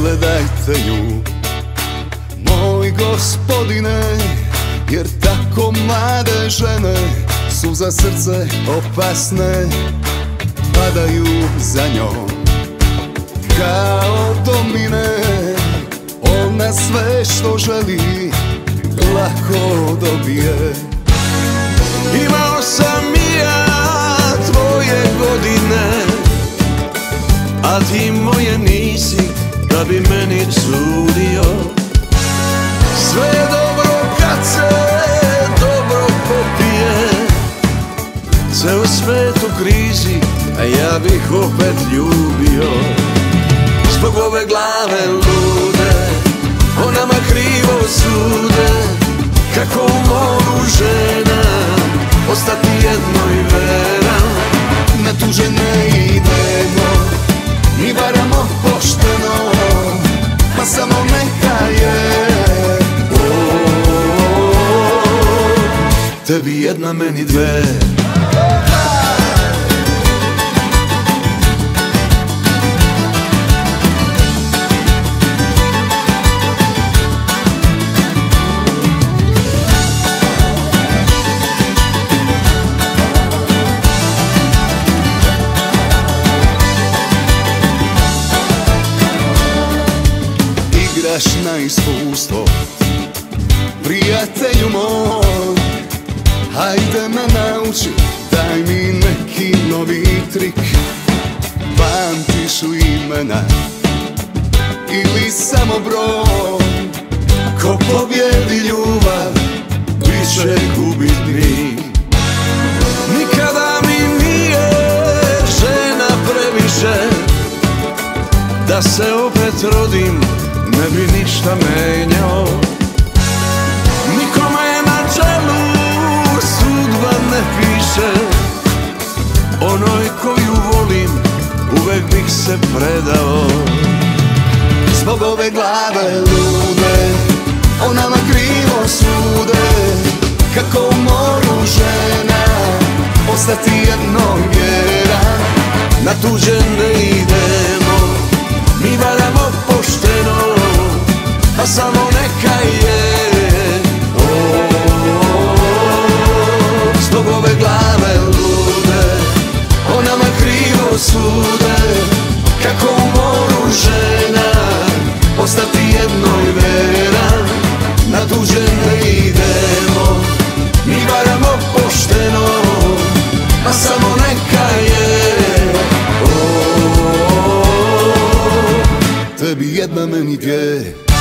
pogledajte nju, moj gospodine, jer tako mlade žene su za srce opasne, padaju za njom kao domine. Ona sve što želi lako dobije. Imao sam i ja tvoje godine, a ti moje nisi da bi meni sudio. Sve je dobro kad se dobro popije, ceo svet u krizi, a ja bih opet ljubio. Zbog ove glave lude, o nama krivo sude, kako u moru žena ostati jednoj veran. Na tuđe ne idemo, mi varamo pošteno, pa samo neka je. Tebi jedna, meni dve. Igraš na iskustvo, prijatelju moj, hajde me nauči, daj mi neki novi trik. Pamtiš li imena ili samo broj? Ko pobjedi ljubav, bit će gubitnik. Nikada mi nije žena previše, da se opet rodim ne bi ništa menjao. Nikome na čelu sudba ne piše, onoj koju volim uvek bih se predao. Zbog ove glave lude, o nama krivo sude, kako u moru žena ostati jednoj vjeran. Na tuđe ne idemo, mi varamo pošteno, pa samo neka je. Zbog ove glave lude, o nama krivo sude, kako u moru žena ostati jednoj veran. Na tuđe ne idemo, mi varamo pošteno, pa samo neka je. Tebi jedna, meni dvije.